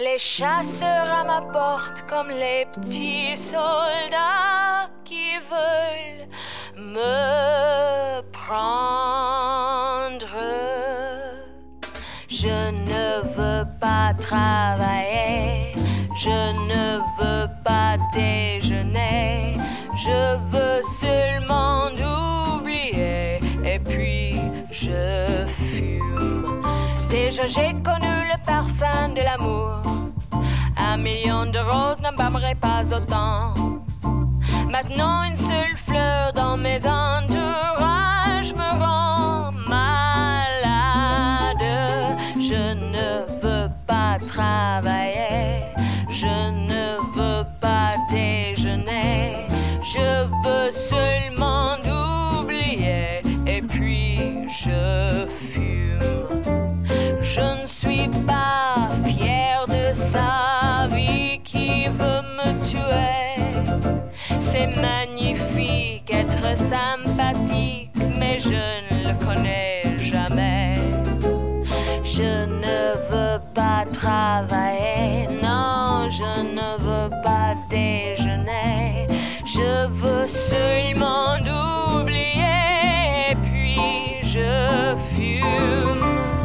Les chasseurs à ma porte comme les petits soldats qui veulent me prendre. Je ne veux pas travailler, je ne veux pas déjeuner, je veux seulement oublier et puis je fume. Déjà j'ai connu le parfum de l'amour, 1 million de roses n'embaumerait pas autant. Maintenant une seule fleur dans mes entourages me rend malade. Je ne veux pas travailler, je ne veux pas déjeuner, je veux seulement oublier et puis je fume. Je ne suis pas fière de sa vie qui veut me tuer. C'est magnifique être sympathique, mais je ne le connais jamais. Je ne veux pas travailler, non, je ne veux pas déjeuner. Je veux seulement oublier, puis je fume.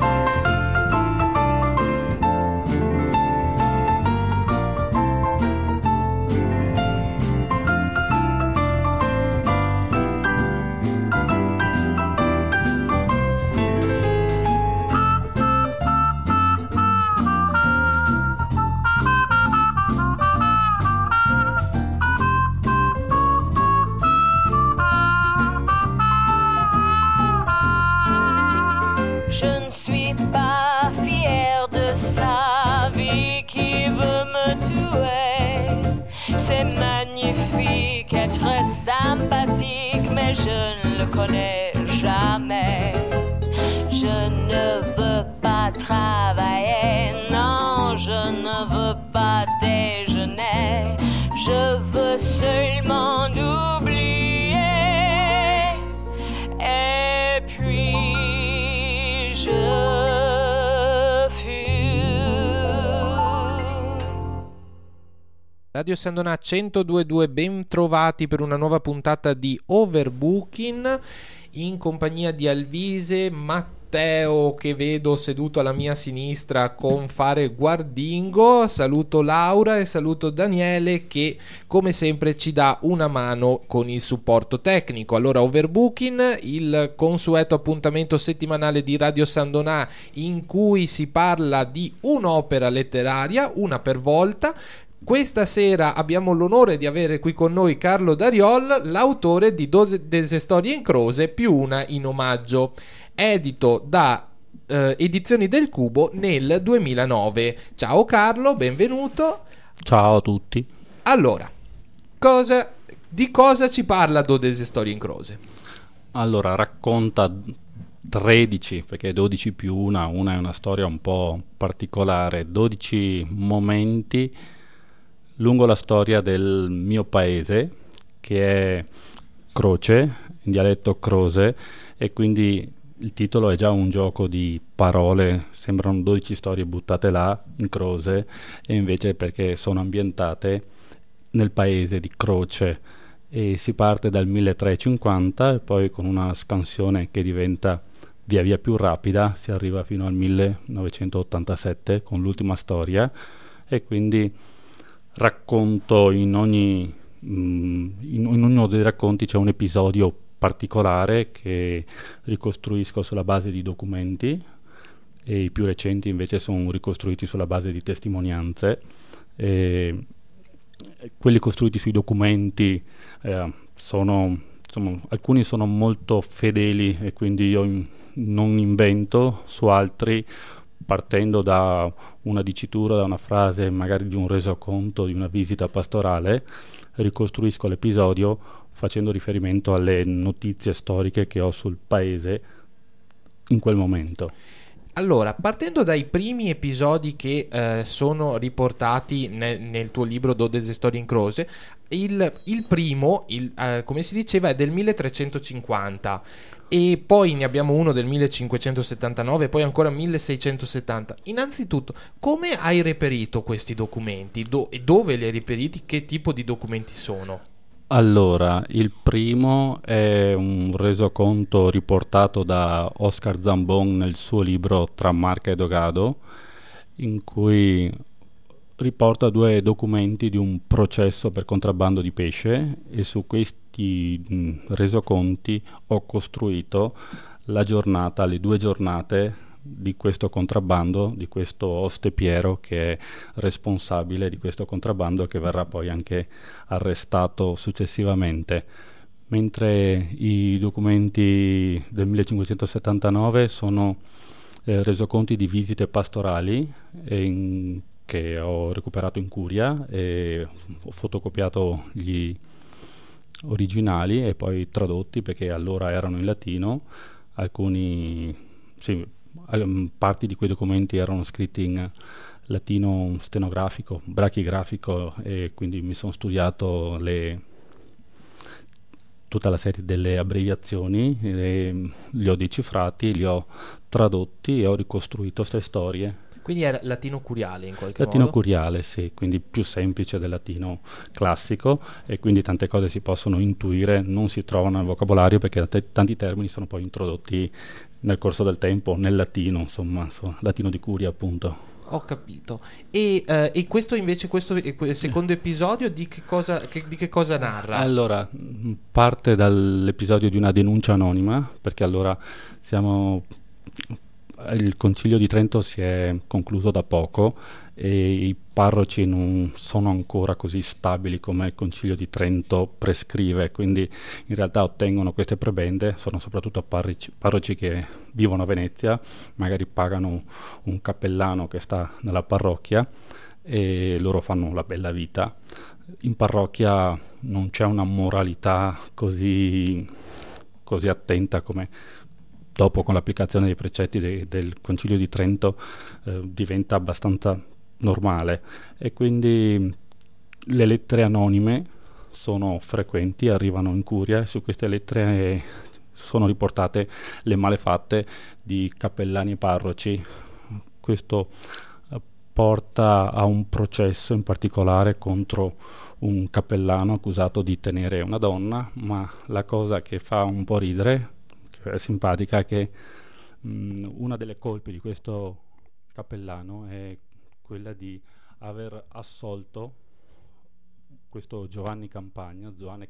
Sympathique, mais je ne le connais jamais. Je ne veux pas travailler, non, je ne veux pas déjeuner. Je veux seulement oublier. Et puis je fume. Radio Sandona 102.2, ben trovati per una nuova puntata di Overbooking in compagnia di Alvise, Matteo che vedo seduto alla mia sinistra con fare guardingo, saluto Laura e saluto Daniele che come sempre ci dà una mano con il supporto tecnico. Allora Overbooking, il consueto appuntamento settimanale di Radio Sandona in cui si parla di un'opera letteraria, una per volta. Questa sera abbiamo l'onore di avere qui con noi Carlo Dariol, l'autore di 12 storie in croce più una in omaggio, edito da Edizioni del Cubo nel 2009. Ciao Carlo, benvenuto. Ciao a tutti. Allora, di cosa ci parla 12 storie in croce? Allora, racconta 13, perché 12 più una è una storia un po' particolare, 12 momenti lungo la storia del mio paese, che è Croce, in dialetto Croce, e quindi il titolo è già un gioco di parole, sembrano 12 storie buttate là in Croce, e invece perché sono ambientate nel paese di Croce, e si parte dal 1350 e poi con una scansione che diventa via via più rapida si arriva fino al 1987 con l'ultima storia, e quindi racconto in ognuno dei racconti c'è un episodio particolare che ricostruisco sulla base di documenti, e i più recenti invece sono ricostruiti sulla base di testimonianze. Quelli costruiti sui documenti alcuni sono molto fedeli e quindi io non invento, su altri partendo da una dicitura, da una frase, magari di un resoconto, di una visita pastorale, ricostruisco l'episodio facendo riferimento alle notizie storiche che ho sul paese in quel momento. Allora, partendo dai primi episodi che sono riportati nel tuo libro Dodese Storie in Croce, il primo, come si diceva, è del 1350 e poi ne abbiamo uno del 1579 e poi ancora 1670. Innanzitutto, come hai reperito questi documenti? E dove li hai reperiti? Che tipo di documenti sono? Allora, il primo è un resoconto riportato da Oscar Zambon nel suo libro Tra Marca e Dogado, in cui riporta due documenti di un processo per contrabbando di pesce e su questi resoconti ho costruito la giornata, le 2 giornate di questo contrabbando, di questo Oste Piero che è responsabile di questo contrabbando e che verrà poi anche arrestato successivamente. Mentre i documenti del 1579 sono resoconti di visite pastorali che ho recuperato in curia e ho fotocopiato gli originali e poi tradotti perché allora erano in latino, alcuni sì, parti di quei documenti erano scritti in latino stenografico, brachigrafico e quindi mi sono studiato tutta la serie delle abbreviazioni, li ho decifrati, li ho tradotti e ho ricostruito queste storie. Quindi era latino curiale in qualche Latino modo? curiale, sì, quindi più semplice del latino classico e quindi tante cose si possono intuire, non si trovano nel vocabolario perché tanti termini sono poi introdotti nel corso del tempo nel latino, insomma, latino di curia appunto. Ho capito. E questo invece, il secondo episodio di di che cosa narra? Allora, parte dall'episodio di una denuncia anonima, perché allora il Concilio di Trento si è concluso da poco e i parroci non sono ancora così stabili come il Concilio di Trento prescrive, quindi in realtà ottengono queste prebende, sono soprattutto parroci che vivono a Venezia, magari pagano un cappellano che sta nella parrocchia e loro fanno la bella vita. In parrocchia non c'è una moralità così attenta come dopo con l'applicazione dei precetti del Concilio di Trento diventa abbastanza normale e quindi le lettere anonime sono frequenti, arrivano in curia e su queste lettere sono riportate le malefatte di cappellani e parroci. Questo porta a un processo in particolare contro un cappellano accusato di tenere una donna, ma la cosa che fa un po' ridere, che è simpatica, è che una delle colpe di questo cappellano è quella di aver assolto questo Zoane Campagna,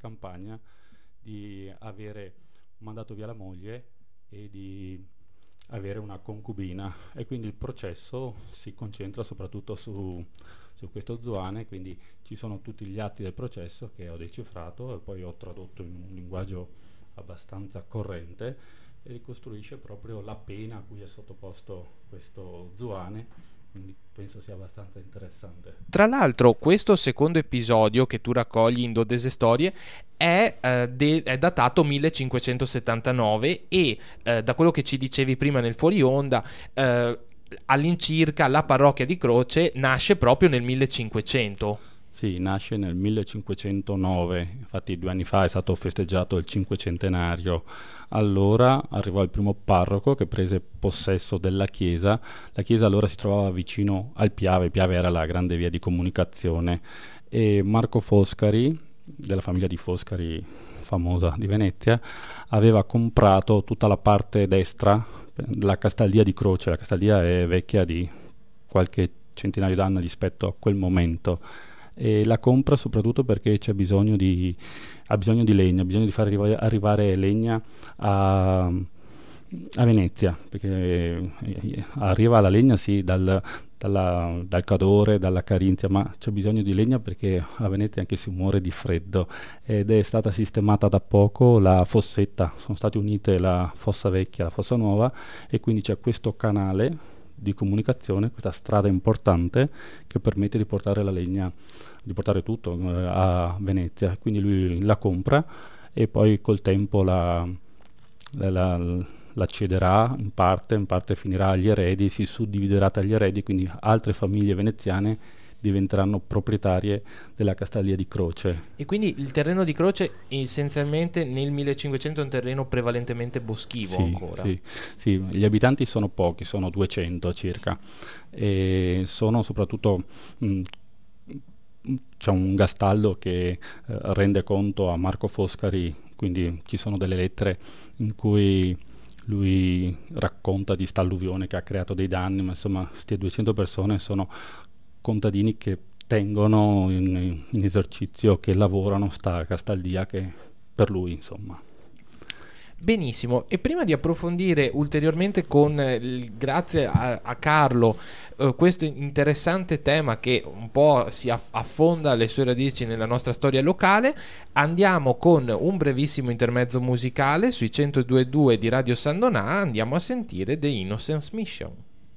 di avere mandato via la moglie e di avere una concubina e quindi il processo si concentra soprattutto su questo Zoane, quindi ci sono tutti gli atti del processo che ho decifrato e poi ho tradotto in un linguaggio abbastanza corrente e ricostruisce proprio la pena a cui è sottoposto questo Zoane, quindi penso sia abbastanza interessante. Tra l'altro, questo secondo episodio che tu raccogli in Dodese Storie è datato 1579 e da quello che ci dicevi prima nel fuori onda, all'incirca la parrocchia di Croce nasce proprio nel 1500. Sì, nasce nel 1509, infatti 2 anni fa è stato festeggiato il 500°. Allora arrivò il primo parroco che prese possesso della chiesa. La chiesa allora si trovava vicino al Piave, Piave era la grande via di comunicazione e Marco Foscari, della famiglia di Foscari famosa di Venezia, aveva comprato tutta la parte destra della Castaldia di Croce. La Castaldia è vecchia di qualche centinaio d'anni rispetto a quel momento e la compra soprattutto perché ha bisogno di legna, ha bisogno di far arrivare legna a Venezia, perché arriva la legna sì dal Cadore, dalla Carinzia, ma c'è bisogno di legna perché a Venezia anche si muore di freddo ed è stata sistemata da poco la fossetta, sono state unite la fossa vecchia e la fossa nuova e quindi c'è questo canale di comunicazione, questa strada importante che permette di portare la legna, di portare tutto a Venezia, quindi lui la compra e poi col tempo la la cederà in parte finirà agli eredi, si suddividerà tra gli eredi, quindi altre famiglie veneziane diventeranno proprietarie della Castaldia di Croce. E quindi il terreno di Croce essenzialmente nel 1500 è un terreno prevalentemente boschivo ancora. Sì, gli abitanti sono pochi, sono 200 circa, e sono soprattutto c'è un gastallo che rende conto a Marco Foscari, quindi ci sono delle lettere in cui lui racconta di sta alluvione che ha creato dei danni, ma insomma queste 200 persone sono contadini che tengono in esercizio, che lavorano sta Castaldia che per lui, insomma. Benissimo, e prima di approfondire ulteriormente grazie a Carlo questo interessante tema che un po' si affonda le sue radici nella nostra storia locale, andiamo con un brevissimo intermezzo musicale sui 102.2 di Radio San Donà. Andiamo a sentire The Innocence Mission.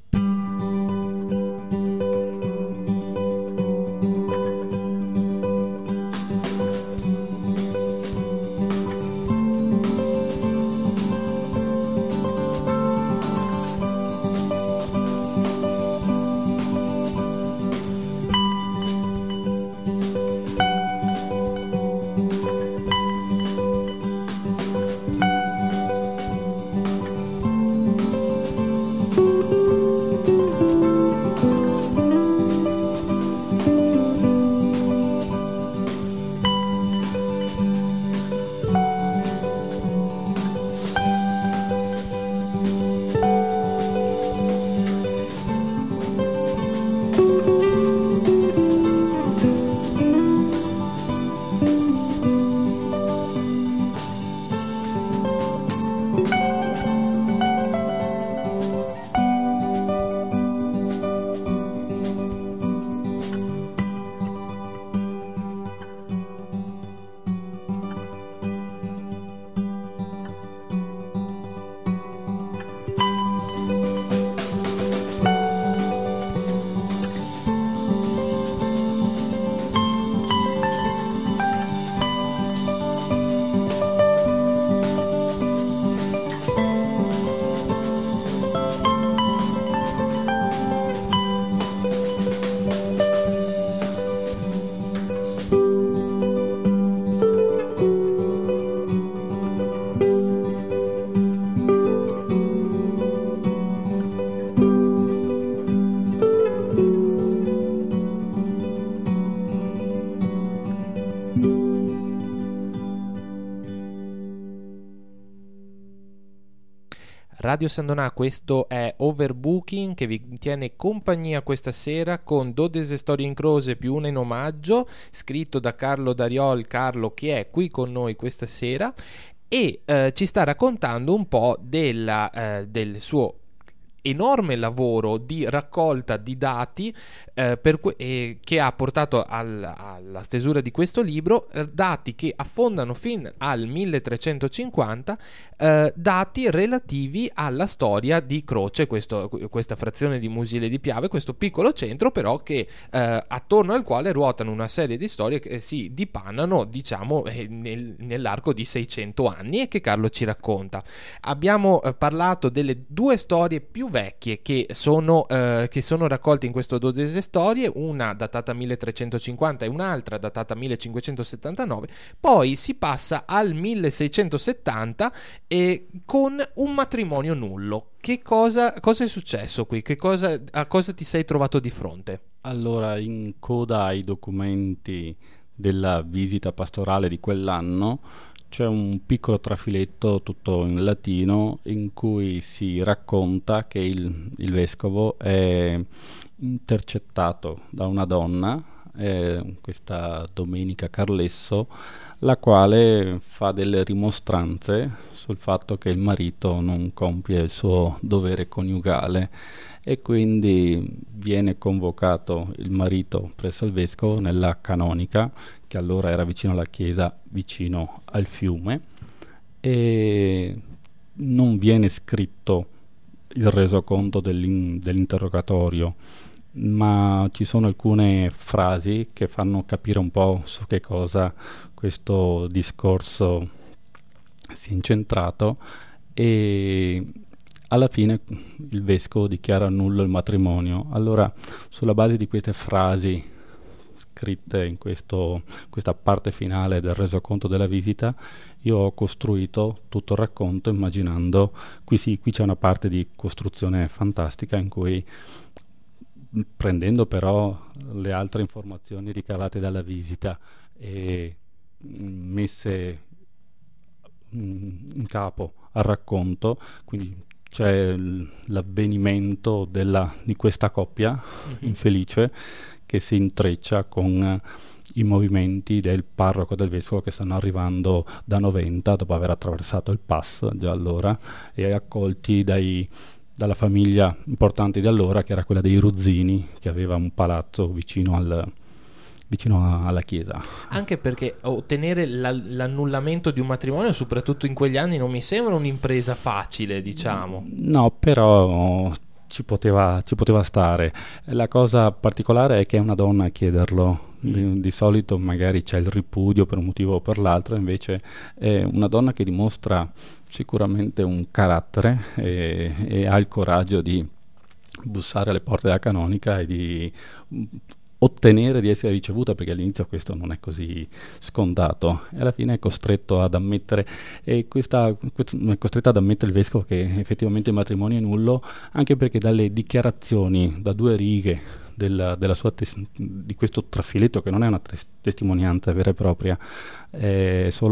Radio San Donà, questo è Overbooking che vi tiene compagnia questa sera con 12 storie in croce più una in omaggio, scritto da Carlo Dariol, Carlo che è qui con noi questa sera e ci sta raccontando un po' del suo enorme lavoro di raccolta di dati che ha portato alla stesura di questo libro, dati che affondano fin al 1350, dati relativi alla storia di Croce, questa frazione di Musile di Piave, questo piccolo centro però che attorno al quale ruotano una serie di storie che si dipanano, diciamo, nell'arco di 600 anni e che Carlo ci racconta. Abbiamo parlato delle due storie più vecchie che sono raccolte in questo 12 storie, una datata 1350 e un'altra datata 1579. Poi si passa al 1670 con un matrimonio nullo. Cosa è successo qui? A cosa ti sei trovato di fronte? Allora, in coda ai documenti della visita pastorale di quell'anno c'è un piccolo trafiletto tutto in latino in cui si racconta che il vescovo è intercettato da una donna, questa Domenica Carlesso, la quale fa delle rimostranze sul fatto che il marito non compie il suo dovere coniugale e quindi viene convocato il marito presso il vescovo nella canonica, che allora era vicino alla chiesa, vicino al fiume, e non viene scritto il resoconto dell'interrogatorio, ma ci sono alcune frasi che fanno capire un po' su che cosa questo discorso si è incentrato e alla fine il vescovo dichiara nullo il matrimonio. Allora, sulla base di queste frasi scritte in questa parte finale del resoconto della visita, io ho costruito tutto il racconto immaginando, qui c'è una parte di costruzione fantastica in cui, prendendo però le altre informazioni ricavate dalla visita e messe in capo al racconto, quindi c'è l'avvenimento di questa coppia infelice che si intreccia con i movimenti del parroco e del vescovo che stanno arrivando da Noventa dopo aver attraversato il pass già allora, e accolti dalla famiglia importante di allora, che era quella dei Ruzzini, che aveva un palazzo vicino alla chiesa. Anche perché ottenere l'annullamento di un matrimonio, soprattutto in quegli anni, non mi sembra un'impresa facile, diciamo. No, però ci poteva stare. La cosa particolare è che è una donna a chiederlo. Di solito magari c'è il ripudio per un motivo o per l'altro, invece è una donna che dimostra sicuramente un carattere e ha il coraggio di bussare alle porte della canonica e di ottenere di essere ricevuta, perché all'inizio questo non è così scontato, e alla fine è costretto ad ammettere, è costretto ad ammettere il vescovo che effettivamente il matrimonio è nullo, anche perché dalle dichiarazioni da 2 righe della sua di questo trafiletto, che non è una testimonianza vera e propria, è solo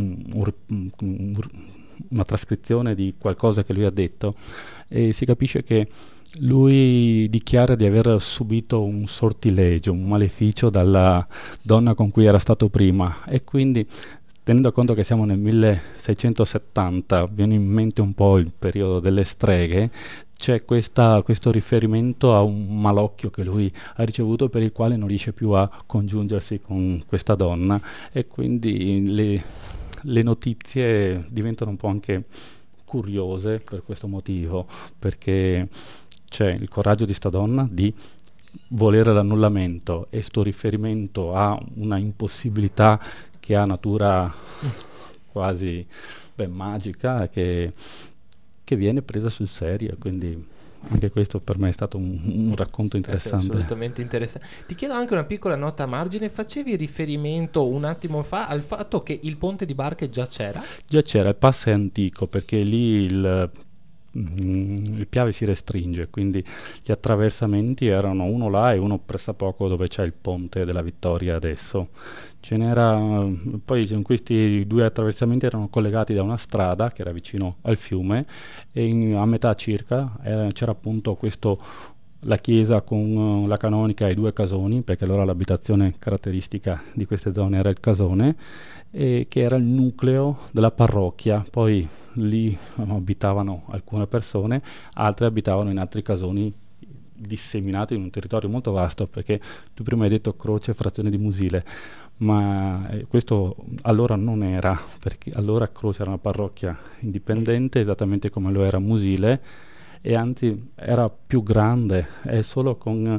una trascrizione di qualcosa che lui ha detto, e si capisce che lui dichiara di aver subito un sortilegio, un maleficio dalla donna con cui era stato prima, e quindi, tenendo conto che siamo nel 1670, viene in mente un po' il periodo delle streghe, c'è questo riferimento a un malocchio che lui ha ricevuto, per il quale non riesce più a congiungersi con questa donna, e quindi le notizie diventano un po' anche curiose per questo motivo, perché c'è il coraggio di sta donna di volere l'annullamento e sto riferimento a una impossibilità che ha natura quasi magica, che viene presa sul serio, quindi anche questo per me è stato un racconto interessante. Assolutamente interessante. Ti chiedo anche una piccola nota a margine: facevi riferimento un attimo fa al fatto che il ponte di barche già c'era? Già c'era, il passo è antico, perché lì il Piave si restringe, quindi gli attraversamenti erano uno là e uno pressappoco dove c'è il ponte della Vittoria adesso. Ce n'era, poi questi 2 attraversamenti erano collegati da una strada che era vicino al fiume, e a metà circa c'era appunto la chiesa con la canonica e 2 casoni, perché allora l'abitazione caratteristica di queste zone era il casone, e che era il nucleo della parrocchia. Poi lì abitavano alcune persone, altre abitavano in altri casoni disseminati in un territorio molto vasto, perché tu prima hai detto Croce, frazione di Musile, ma questo allora non era, perché allora Croce era una parrocchia indipendente, esattamente come lo era Musile, e anzi era più grande. È solo con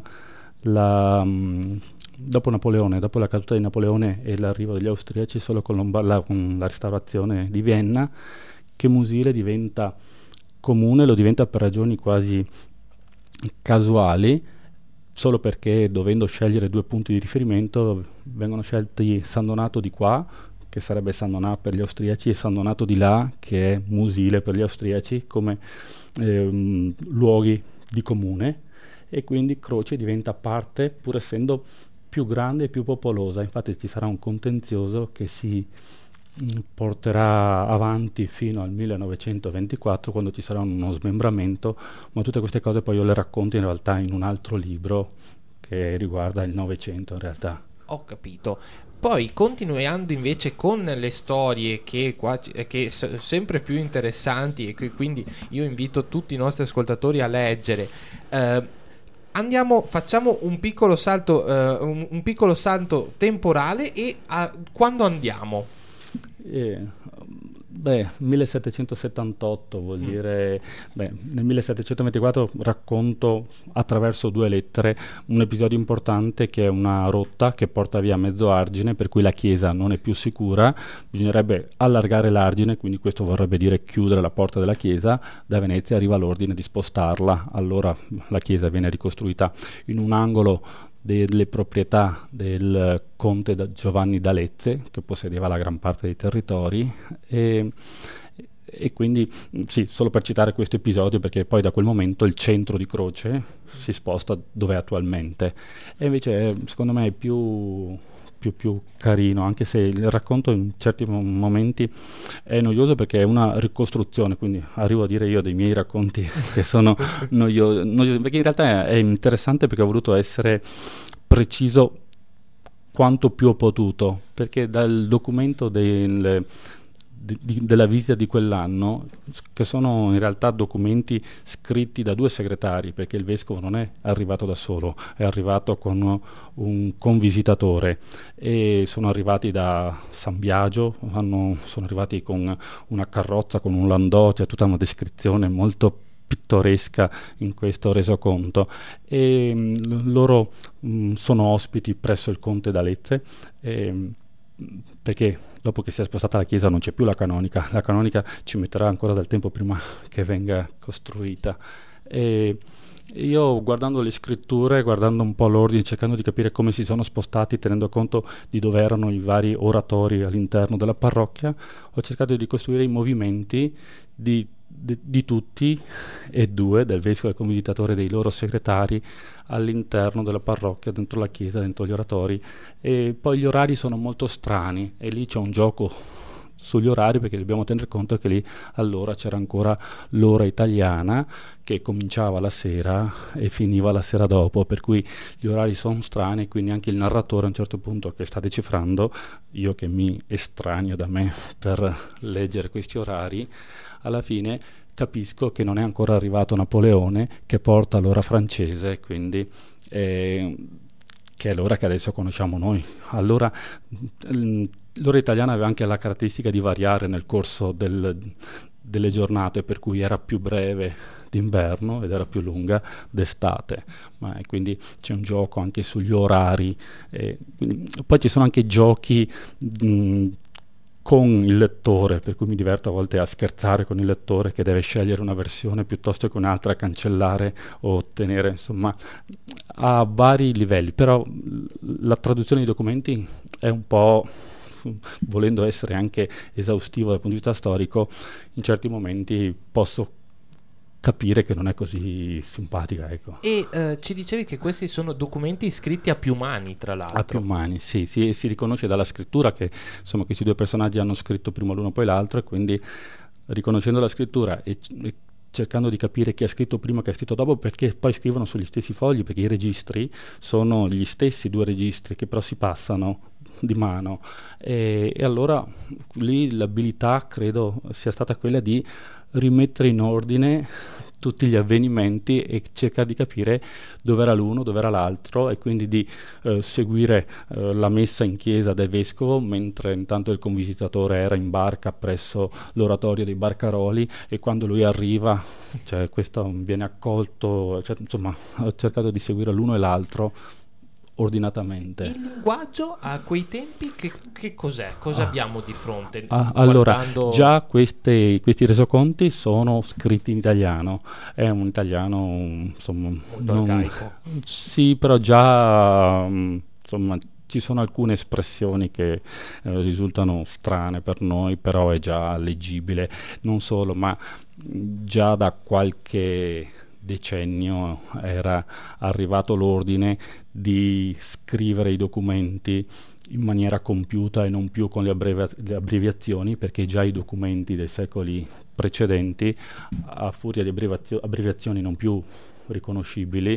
dopo Napoleone, dopo la caduta di Napoleone e l'arrivo degli austriaci, solo con la restaurazione di Vienna, che Musile diventa comune. Lo diventa per ragioni quasi casuali, solo perché, dovendo scegliere 2 punti di riferimento, vengono scelti San Donato di qua, che sarebbe San Donato per gli austriaci, e San Donato di là, che è Musile per gli austriaci, come luoghi di comune, e quindi Croce diventa parte, pur essendo più grande e più popolosa. Infatti ci sarà un contenzioso che si porterà avanti fino al 1924, quando ci sarà uno smembramento, ma tutte queste cose poi io le racconto in realtà in un altro libro che riguarda il Novecento in realtà. Ho capito. Poi, continuando invece con le storie che sempre più interessanti, e quindi io invito tutti i nostri ascoltatori a leggere, facciamo un piccolo salto temporale, e quando andiamo? Beh, 1778 vuol dire, nel 1724 racconto attraverso 2 lettere un episodio importante che è una rotta che porta via mezzo argine, per cui la chiesa non è più sicura, bisognerebbe allargare l'argine, quindi questo vorrebbe dire chiudere la porta della chiesa. Da Venezia arriva l'ordine di spostarla, allora la chiesa viene ricostruita in un angolo delle proprietà del conte Giovanni d'Alezze, che possedeva la gran parte dei territori, e quindi sì, solo per citare questo episodio, perché poi da quel momento il centro di croce si sposta dove è attualmente, e invece secondo me è più carino, anche se il racconto in certi momenti è noioso perché è una ricostruzione, quindi arrivo a dire io dei miei racconti che sono noiosi, perché in realtà è interessante perché ho voluto essere preciso quanto più ho potuto, perché dal documento della visita di quell'anno, che sono in realtà documenti scritti da 2 segretari, perché il vescovo non è arrivato da solo, è arrivato con un convisitatore, e sono arrivati da San Biagio, sono arrivati con una carrozza, con un landò, c'è tutta una descrizione molto pittoresca in questo resoconto, e loro sono ospiti presso il conte d'Alezze, perché dopo che si è spostata la chiesa non c'è più la canonica ci metterà ancora del tempo prima che venga costruita. E io, guardando le scritture, guardando un po' l'ordine, cercando di capire come si sono spostati, tenendo conto di dove erano i vari oratori all'interno della parrocchia, ho cercato di costruire i movimenti di tutti e 2, del vescovo e del convisitatore, dei loro segretari all'interno della parrocchia, dentro la chiesa, dentro gli oratori. E poi gli orari sono molto strani, e lì c'è un gioco sugli orari, perché dobbiamo tenere conto che lì allora c'era ancora l'ora italiana che cominciava la sera e finiva la sera dopo, per cui gli orari sono strani, quindi anche il narratore a un certo punto che sta decifrando, io che mi estraneo da me per leggere questi orari, alla fine capisco che non è ancora arrivato Napoleone, che porta l'ora francese, quindi che è l'ora che adesso conosciamo noi. Allora l'ora italiana aveva anche la caratteristica di variare nel corso delle giornate, per cui era più breve d'inverno ed era più lunga d'estate, quindi c'è un gioco anche sugli orari. Poi ci sono anche giochi con il lettore, per cui mi diverto a volte a scherzare con il lettore che deve scegliere una versione piuttosto che un'altra, cancellare o ottenere, insomma, a vari livelli. Però la traduzione dei documenti è un po', volendo essere anche esaustivo dal punto di vista storico, in certi momenti posso capire che non è così simpatica, ecco. E ci dicevi che questi sono documenti scritti a più mani, tra l'altro. A più mani, sì, si riconosce dalla scrittura che insomma questi 2 personaggi hanno scritto prima l'uno poi l'altro, e quindi riconoscendo la scrittura e cercando di capire chi ha scritto prima e chi ha scritto dopo, perché poi scrivono sugli stessi fogli, perché i registri sono gli stessi 2 registri che però si passano di mano, e allora lì l'abilità credo sia stata quella di rimettere in ordine tutti gli avvenimenti e cercare di capire dove era l'uno, dove era l'altro, e quindi di seguire la messa in chiesa del vescovo, mentre intanto il convisitatore era in barca presso l'oratorio dei Barcaroli, e quando lui arriva, cioè, questo viene accolto, cioè, insomma, ho cercato di seguire l'uno e l'altro ordinatamente. Il linguaggio a quei tempi che cos'è? Cosa abbiamo di fronte? Allora, già questi resoconti sono scritti in italiano, è un italiano insomma molto arcaico. Sì, però già insomma ci sono alcune espressioni che risultano strane per noi, però è già leggibile. Non solo, ma già da qualche decennio era arrivato l'ordine di scrivere i documenti in maniera compiuta e non più con le abbreviazioni, perché già i documenti dei secoli precedenti, a furia di abbreviazioni non più riconoscibili,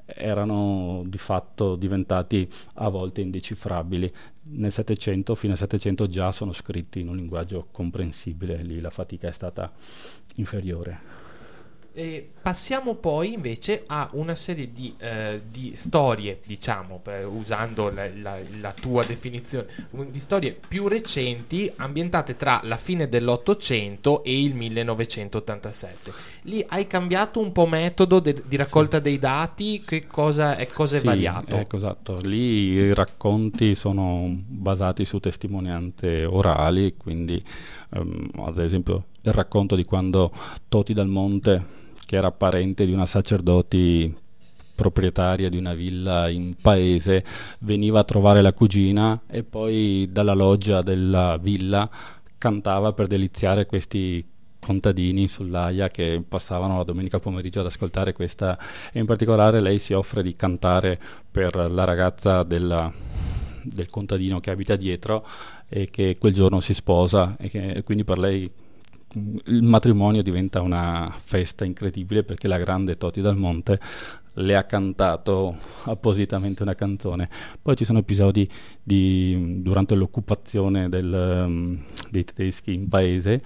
erano di fatto diventati a volte indecifrabili. Nel Settecento, fino al Settecento, già sono scritti in un linguaggio comprensibile, lì la fatica è stata inferiore. Passiamo poi invece a una serie di storie, diciamo, usando la tua definizione, di storie più recenti ambientate tra la fine dell'Ottocento e il 1987. Lì hai cambiato un po' metodo di raccolta dei dati, che cosa è variato? Ecco, esatto. Lì i racconti sono basati su testimonianze orali, quindi ad esempio il racconto di quando Toti Dal Monte, che era parente di una sacerdoti proprietaria di una villa in paese, veniva a trovare la cugina e poi dalla loggia della villa cantava per deliziare questi contadini sull'Aia che passavano la domenica pomeriggio ad ascoltare questa, e in particolare lei si offre di cantare per la ragazza del contadino che abita dietro e che quel giorno si sposa, e quindi per lei il matrimonio diventa una festa incredibile, perché la grande Toti Dal Monte le ha cantato appositamente una canzone. Poi ci sono episodi durante l'occupazione dei tedeschi in paese,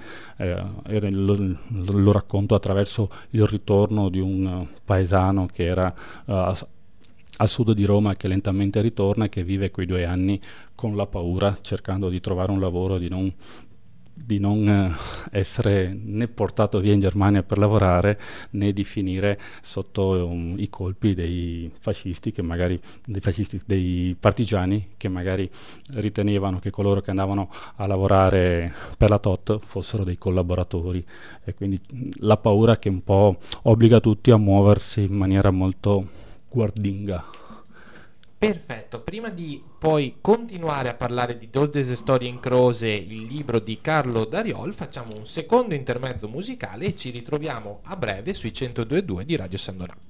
lo racconto attraverso il ritorno di un paesano che era a sud di Roma, che lentamente ritorna e che vive quei 2 anni con la paura, cercando di trovare un lavoro, di non essere né portato via in Germania per lavorare, né di finire sotto i colpi dei fascisti, dei partigiani, che magari ritenevano che coloro che andavano a lavorare per la TOT fossero dei collaboratori, e quindi la paura che un po' obbliga tutti a muoversi in maniera molto guardinga. Perfetto, prima di poi continuare a parlare di Doldes Storie in Croce, il libro di Carlo Dariol, facciamo un secondo intermezzo musicale e ci ritroviamo a breve sui 102.2 di Radio San Donà.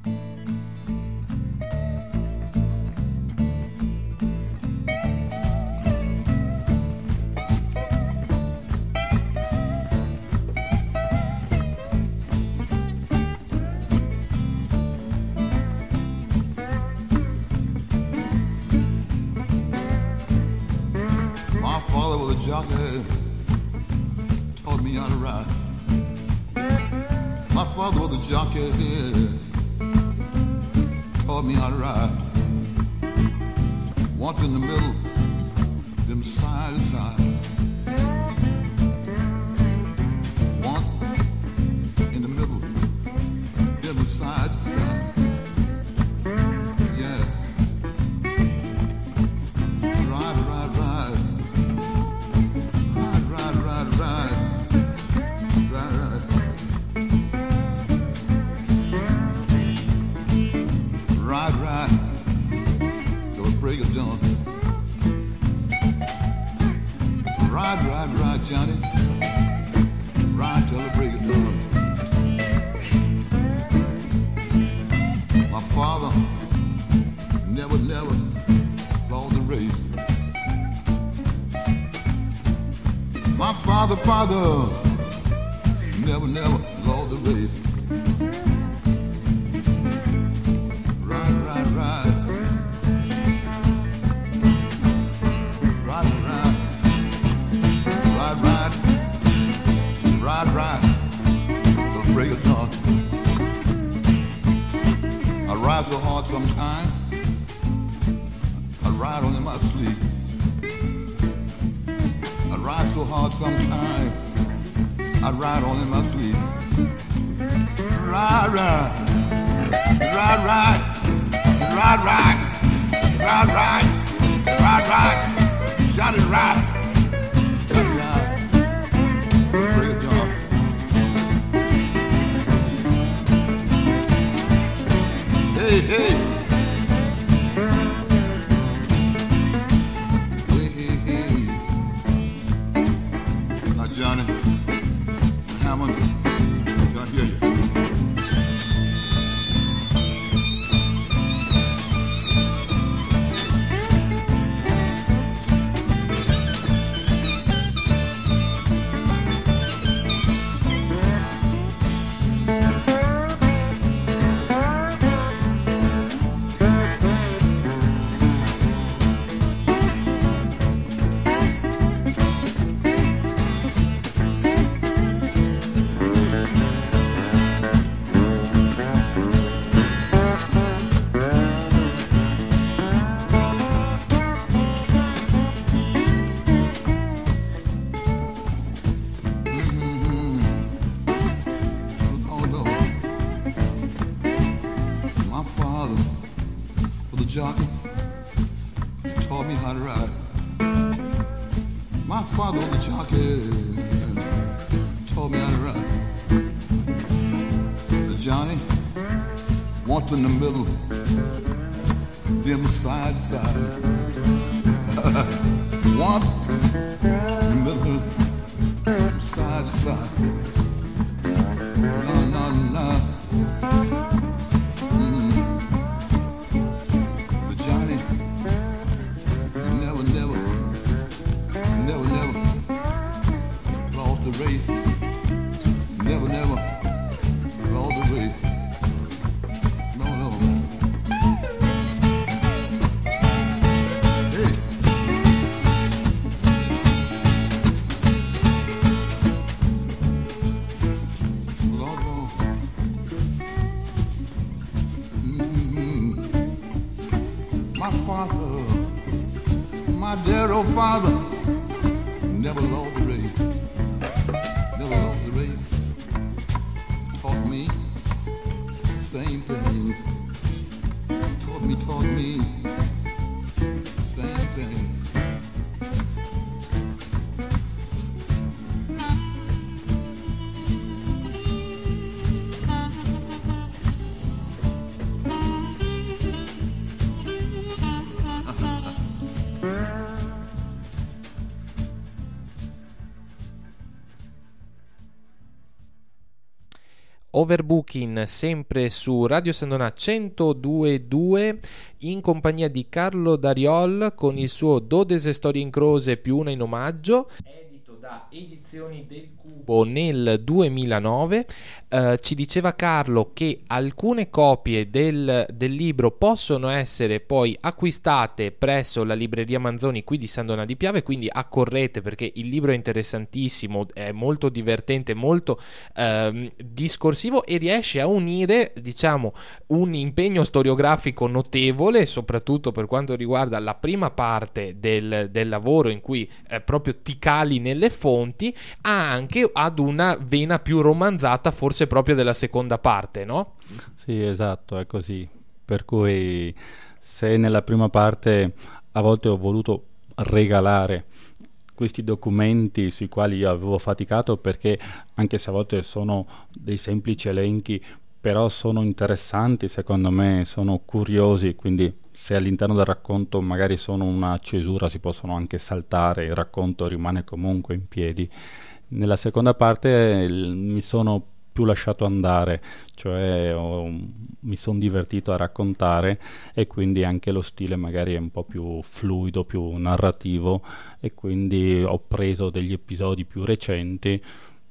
Jockey taught me how to ride. My father was a jockey, taught me how to ride. Once in the middle, then side to side. Once in the middle, then side to side. Yeah. Ride, ride, ride. Ride, Johnny. Ride till the break of dawn. My father never lost a race. My father never lost a race. Ride, till the break of dawn. I ride so hard sometimes, I ride on in my sleep. I ride so hard sometimes, I ride on in my sleep. Ride, ride, ride, ride, ride, ride, ride, ride, ride, ride, Johnny, ride. Hey, hey. Hey, hey, hey. Now, Johnny, Hammond, I hear you. taught me how to ride. My father was a jockey, taught me how to ride. Johnny, once in the middle, then side to side. Once in the middle, side to side. No, no, no. But Johnny, never lost the race. Never lost the race. No. Hey. Lord. My father, my dear old father, never lost the race. Never lost the race. Taught me same thing. Taught me same thing. Overbooking sempre su Radio Sandona 102.2 in compagnia di Carlo Dariol con il suo 12 storie in croce più una in omaggio, edito da Edizioni del Cubo nel 2009. Ci diceva Carlo che alcune copie del libro possono essere poi acquistate presso la libreria Manzoni qui di Sandona di Piave, quindi accorrete perché il libro è interessantissimo, è molto divertente, molto discorsivo e riesce a unire, diciamo, un impegno storiografico notevole, soprattutto per quanto riguarda la prima parte del lavoro in cui proprio ti cali nelle fonti, anche ad una vena più romanzata, forse proprio della seconda parte, no? Sì, esatto, è così. Per cui se nella prima parte a volte ho voluto regalare questi documenti sui quali io avevo faticato, perché anche se a volte sono dei semplici elenchi, però sono interessanti, secondo me, sono curiosi, quindi se all'interno del racconto magari sono una cesura si possono anche saltare, il racconto rimane comunque in piedi. Nella seconda parte mi sono più lasciato andare, cioè mi sono divertito a raccontare e quindi anche lo stile magari è un po' più fluido, più narrativo, e quindi ho preso degli episodi più recenti.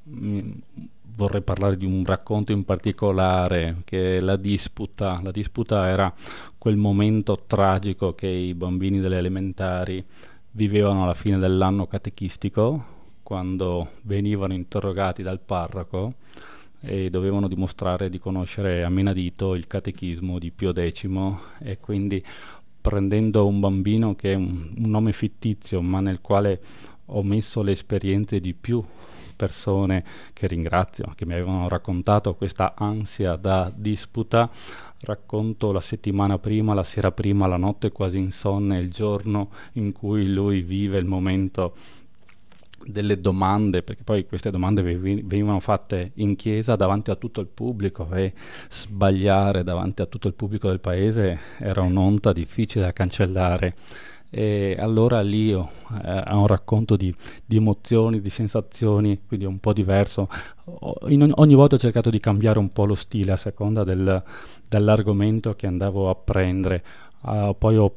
Vorrei parlare di un racconto in particolare, che è la disputa. La disputa era quel momento tragico che i bambini delle elementari vivevano alla fine dell'anno catechistico, quando venivano interrogati dal parroco e dovevano dimostrare di conoscere a menadito il catechismo di Pio X, e quindi prendendo un bambino che è un nome fittizio, ma nel quale ho messo le esperienze di più persone che ringrazio, che mi avevano raccontato questa ansia da disputa. Racconto la settimana prima, la sera prima, la notte quasi insonne, il giorno in cui lui vive il momento delle domande, perché poi queste domande venivano fatte in chiesa davanti a tutto il pubblico, e sbagliare davanti a tutto il pubblico del paese era un'onta difficile da cancellare. E allora lì ho un racconto di emozioni, di sensazioni, quindi un po' diverso. Ogni volta ho cercato di cambiare un po' lo stile a seconda dell'argomento che andavo a prendere. Poi ho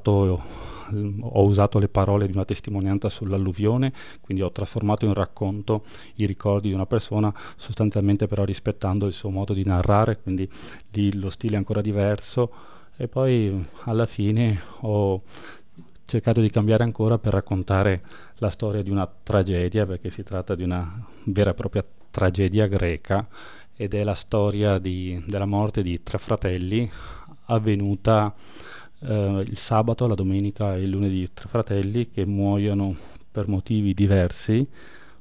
usato le parole di una testimonianza sull'alluvione, quindi ho trasformato in racconto i ricordi di una persona, sostanzialmente però rispettando il suo modo di narrare, quindi lì lo stile è ancora diverso. E poi alla fine ho cercato di cambiare ancora per raccontare la storia di una tragedia, perché si tratta di una vera e propria tragedia greca, ed è la storia della morte di 3 fratelli avvenuta il sabato, la domenica e il lunedì. 3 fratelli che muoiono per motivi diversi.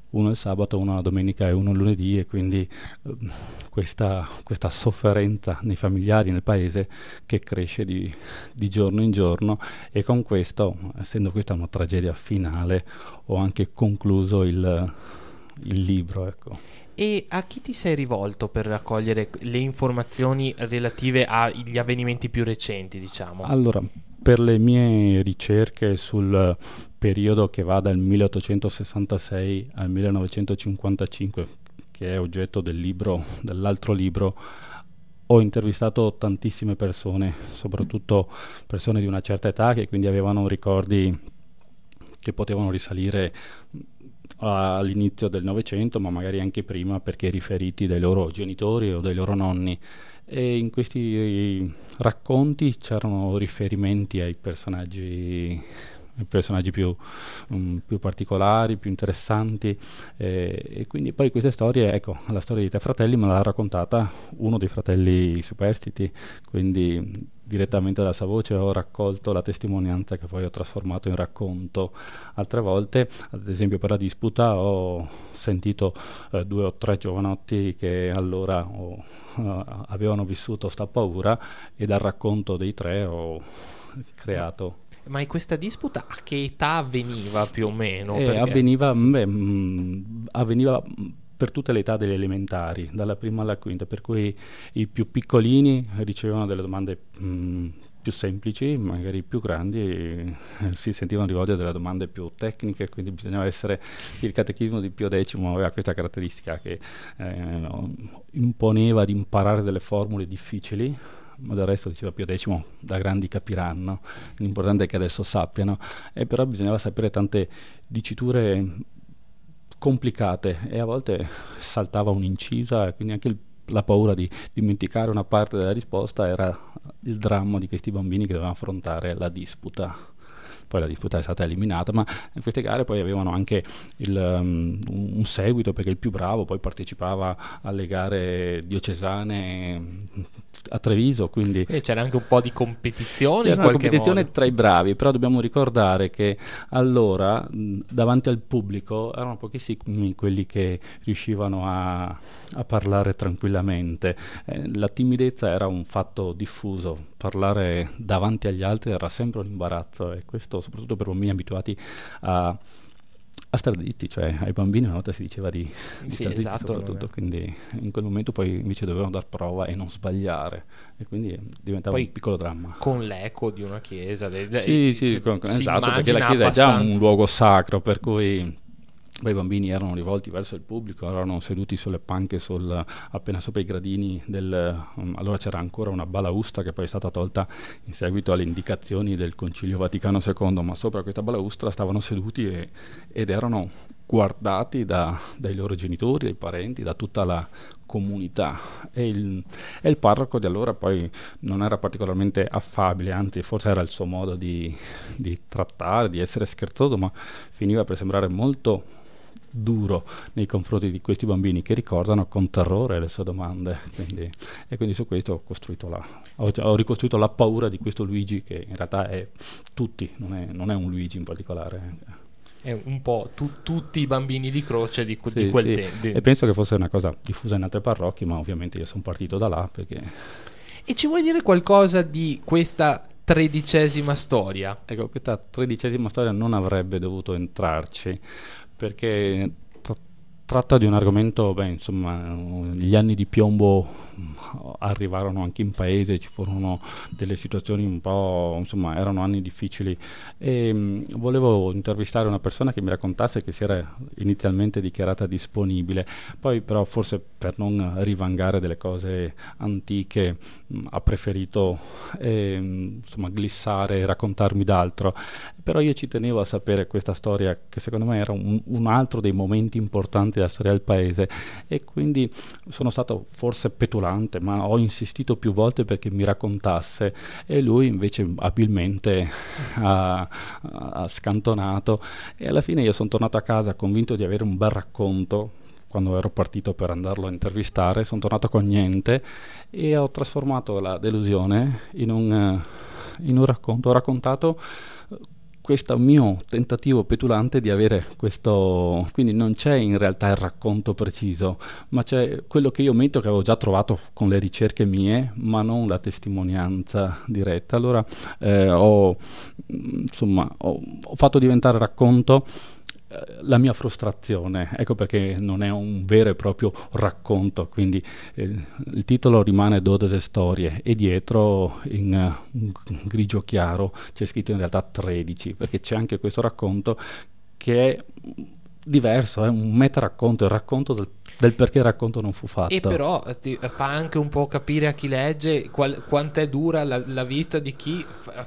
uno il sabato, uno la domenica e uno il lunedì, e quindi questa sofferenza nei familiari, nel paese, che cresce di giorno in giorno. E con questo, essendo questa una tragedia finale, ho anche concluso il libro, ecco. E a chi ti sei rivolto per raccogliere le informazioni relative agli avvenimenti più recenti, diciamo? Allora, per le mie ricerche sul periodo che va dal 1866 al 1955, che è oggetto dell'altro libro, ho intervistato tantissime persone, soprattutto persone di una certa età, che quindi avevano ricordi che potevano risalire all'inizio del Novecento, ma magari anche prima, perché riferiti dai loro genitori o dai loro nonni. E in questi racconti c'erano riferimenti ai personaggi più particolari, più interessanti, e quindi poi queste storie, ecco, la storia di Tre Fratelli me l'ha raccontata uno dei fratelli superstiti, quindi direttamente dalla sua voce ho raccolto la testimonianza che poi ho trasformato in racconto. Altre volte, ad esempio per la disputa, ho sentito 2 o 3 giovanotti che allora avevano vissuto sta paura, e dal racconto dei 3 ho creato. Ma in questa disputa a che età avveniva più o meno? Avveniva per tutte le età delle elementari, dalla prima alla quinta, per cui i più piccolini ricevevano delle domande più semplici, magari i più grandi si sentivano rivolgere delle domande più tecniche, quindi bisognava essere... Il catechismo di Pio X aveva questa caratteristica che imponeva di imparare delle formule difficili, ma del resto, diceva Pio X, da grandi capiranno, l'importante è che adesso sappiano, e però bisognava sapere tante diciture complicate, e a volte saltava un'incisa, e quindi anche la paura di dimenticare una parte della risposta era il dramma di questi bambini che dovevano affrontare la disputa. Poi la disputa è stata eliminata, ma in queste gare poi avevano anche un seguito, perché il più bravo poi partecipava alle gare diocesane a Treviso, quindi c'era anche un po' di competizione, c'era in una qualche competizione modo tra i bravi, però dobbiamo ricordare che allora davanti al pubblico erano pochissimi quelli che riuscivano a parlare tranquillamente. La timidezza era un fatto diffuso, parlare davanti agli altri era sempre un imbarazzo, e questo soprattutto per bambini abituati a stare zitti, cioè ai bambini una volta si diceva di stare zitti, esatto, soprattutto, quindi in quel momento poi invece dovevano dar prova e non sbagliare, e quindi diventava poi un piccolo dramma. con l'eco di una chiesa, Sì, esatto, perché la chiesa è già un luogo sacro, per cui poi i bambini erano rivolti verso il pubblico, erano seduti sulle panche appena sopra i gradini allora c'era ancora una balaustra che poi è stata tolta in seguito alle indicazioni del Concilio Vaticano II, ma sopra questa balaustra stavano seduti ed erano guardati dai loro genitori, dai parenti, da tutta la comunità, e il parroco di allora poi non era particolarmente affabile, anzi forse era il suo modo di trattare, di essere scherzoso, ma finiva per sembrare molto duro nei confronti di questi bambini che ricordano con terrore le sue domande, quindi su questo ho ricostruito la paura di questo Luigi, che in realtà è tutti, non è un Luigi in particolare, è un po' tutti i bambini di croce di quel tempo, e penso che fosse una cosa diffusa in altre parrocchie, ma ovviamente io sono partito da là perché... E ci vuoi dire qualcosa di questa 13ª storia? Ecco, questa 13ª storia non avrebbe dovuto entrarci, perché tratta di un argomento, gli anni di piombo arrivarono anche in paese, ci furono delle situazioni un po', erano anni difficili, e volevo intervistare una persona che mi raccontasse, che si era inizialmente dichiarata disponibile, poi però forse per non rivangare delle cose antiche ha preferito glissare e raccontarmi d'altro. Però io ci tenevo a sapere questa storia, che secondo me era un altro dei momenti importanti della storia del paese, e quindi sono stato forse petulante, ma ho insistito più volte perché mi raccontasse, e lui invece abilmente ha scantonato, e alla fine io sono tornato a casa convinto di avere un bel racconto. Quando ero partito per andarlo a intervistare, sono tornato con niente, e ho trasformato la delusione in un racconto. Ho raccontato questo mio tentativo petulante di avere questo, quindi non c'è in realtà il racconto preciso, ma c'è quello che io metto, che avevo già trovato con le ricerche mie, ma non la testimonianza diretta. Allora ho fatto diventare racconto la mia frustrazione, ecco perché non è un vero e proprio racconto, quindi il titolo rimane 12 storie e dietro in grigio chiaro c'è scritto in realtà 13, perché c'è anche questo racconto che è diverso, è un metaracconto, il racconto del perché il racconto non fu fatto. E però ti fa anche un po' capire a chi legge quant'è dura la vita di chi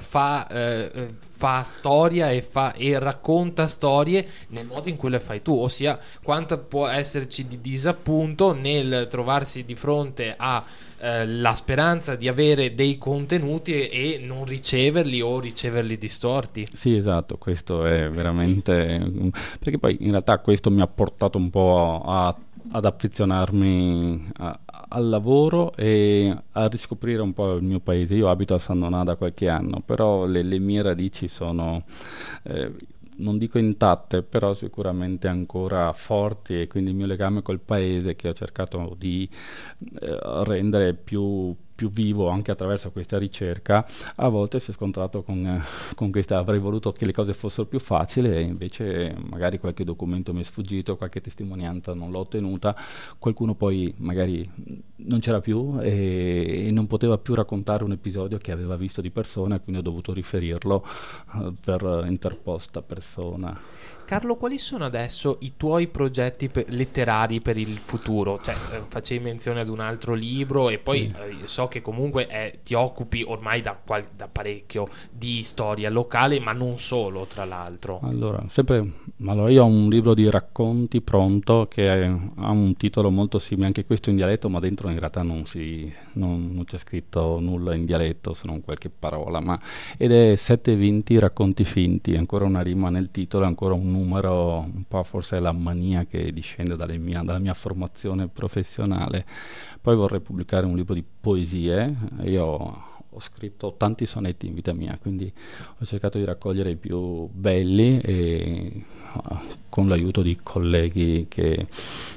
fa storia e racconta storie nel modo in cui le fai tu, ossia quanto può esserci di disappunto nel trovarsi di fronte a la speranza di avere dei contenuti e non riceverli o riceverli distorti. Sì, esatto, questo è veramente, perché poi in realtà questo mi ha portato un po' ad affezionarmi al lavoro e a riscoprire un po' il mio paese. Io abito a San Donà da qualche anno, però le mie radici sono non dico intatte, però sicuramente ancora forti, e quindi il mio legame col paese, che ho cercato di rendere più vivo anche attraverso questa ricerca, a volte si è scontrato con questa, avrei voluto che le cose fossero più facili e invece magari qualche documento mi è sfuggito, qualche testimonianza non l'ho ottenuta, qualcuno poi magari non c'era più e non poteva più raccontare un episodio che aveva visto di persona, quindi ho dovuto riferirlo per interposta persona. Carlo, quali sono adesso i tuoi progetti letterari per il futuro? Cioè, facevi menzione ad un altro libro e poi so che comunque ti occupi ormai da parecchio di storia locale, ma non solo, tra l'altro. Allora, io ho un libro di racconti pronto che ha un titolo molto simile, anche questo in dialetto, ma dentro in realtà non c'è scritto nulla in dialetto, se non qualche parola, ed è 720 racconti finti, ancora una rima nel titolo, ancora un numero, un po' forse la mania che discende dalla mia formazione professionale. Poi vorrei pubblicare un libro di poesie. Io ho scritto tanti sonetti in vita mia, quindi ho cercato di raccogliere i più belli e con l'aiuto di colleghi che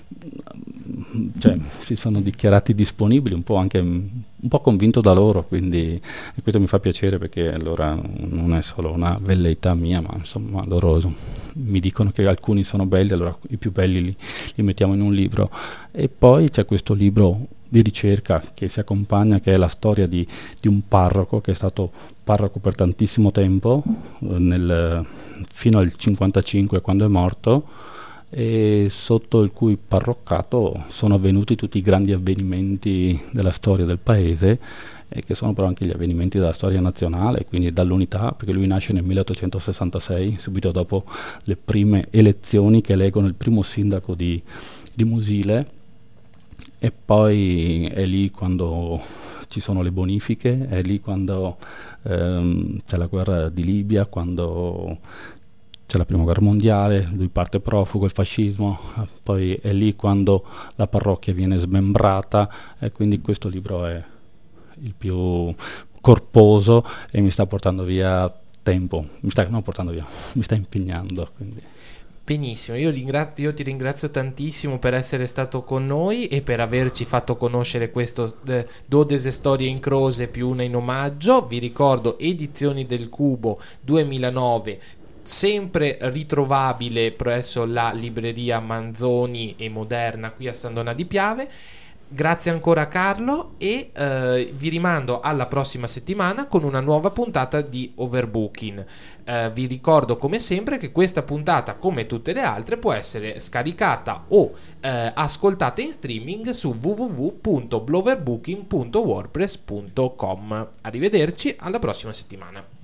si sono dichiarati disponibili, un po' convinto da loro, quindi e questo mi fa piacere, perché allora non è solo una velleità mia, ma insomma loro mi dicono che alcuni sono belli, allora i più belli li mettiamo in un libro. E poi c'è questo libro di ricerca che si accompagna, che è la storia di un parroco che è stato parroco per tantissimo tempo, fino al 55, quando è morto, e sotto il cui parroccato sono avvenuti tutti i grandi avvenimenti della storia del paese, e che sono però anche gli avvenimenti della storia nazionale, quindi dall'unità, perché lui nasce nel 1866, subito dopo le prime elezioni che eleggono il primo sindaco di Musile, e poi è lì quando ci sono le bonifiche, è lì quando c'è la guerra di Libia, quando c'è la prima guerra mondiale, lui parte profugo, il fascismo, poi è lì quando la parrocchia viene smembrata, e quindi questo libro è il più corposo e mi sta portando via tempo, mi sta impegnando, quindi. Benissimo, io ti ringrazio tantissimo per essere stato con noi e per averci fatto conoscere questo 12 storie in croce più una in omaggio. Vi ricordo Edizioni del Cubo 2009, sempre ritrovabile presso la libreria Manzoni e Moderna qui a San Donà di Piave. Grazie ancora a Carlo e vi rimando alla prossima settimana con una nuova puntata di Overbooking. Vi ricordo come sempre che questa puntata, come tutte le altre, può essere scaricata o ascoltata in streaming su www.bloverbooking.wordpress.com. Arrivederci, alla prossima settimana.